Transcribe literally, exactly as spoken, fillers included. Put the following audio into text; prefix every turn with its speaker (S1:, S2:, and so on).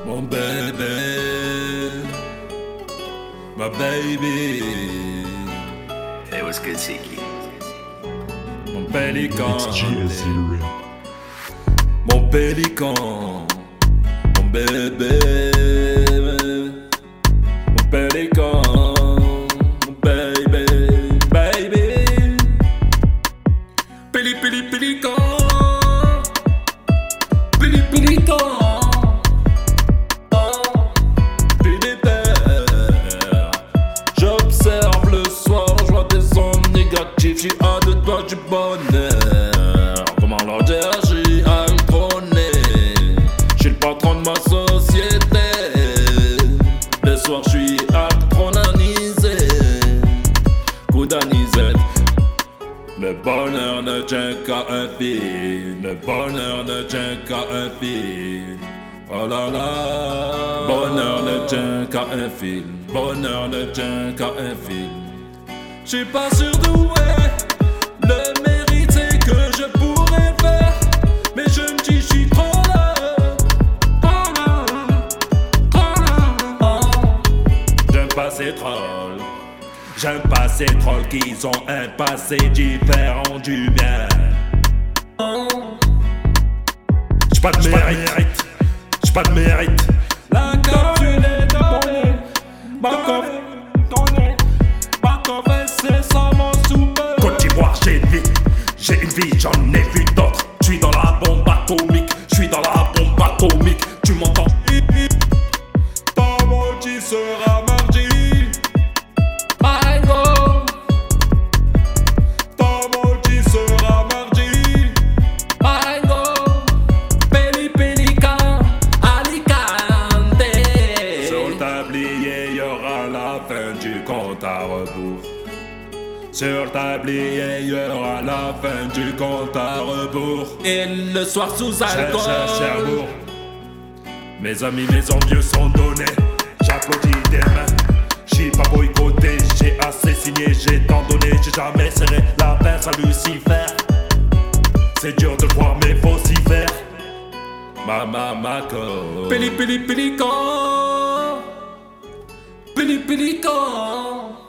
S1: Mon bébé, ma baby.
S2: Hey, what's good, Tiki?
S1: Mon pélican,
S3: It's G S zero.
S1: mon pélican, mon bébé, mon pélican, mon baby, baby. Péli, péli, pélican, péli, pélican. J'observe le soir, je vois des ondes négatives, j'suis à deux doigts du bonheur. Comment leur dire, j'suis altroné, j'suis le patron de ma société. Le soir, j'suis altronanisé, coup d'anisette. Le bonheur ne tient qu'à un fil, le bonheur ne tient qu'à un fil. Oh là là, bonheur ne tient qu'à un fil, bonheur ne tient qu'à un fil. J'suis pas sûr d'où est le mérite, c'est que je pourrais faire, mais je me dis j'suis trop là, trop là, trop là. Oh. J'aime pas ces trolls, j'aime pas ces trolls qui ont un passé différent du mien. Oh. J'suis pas de mérite. Pas de mérite. La carte tu l'es donnée. Back off, donnée. Back off, c'est ça mon souper. Côte d'Ivoire, j'ai une vie, j'ai une vie, j'en ai vu d'autres. J'suis dans la bombe atomique, j'suis dans la bombe atomique. Tu m'entends? Ta maudit sera mardi. Mango. Ta maudit sera mardi. Mango. Péli pélican. La fin du compte à rebours. Sur le tablier, il y aura la fin du compte à rebours. Et le soir sous alcool. Cherbourg. Mes amis, mes envieux sont donnés. J'applaudis des mains. J'suis pas boycotté, j'ai assez signé, j'ai tant donné. J'ai jamais serré la pince à Lucifer. C'est dur de voir, mais faut s'y faire. Mama Mako. Péli péli pélican. Péli pélican.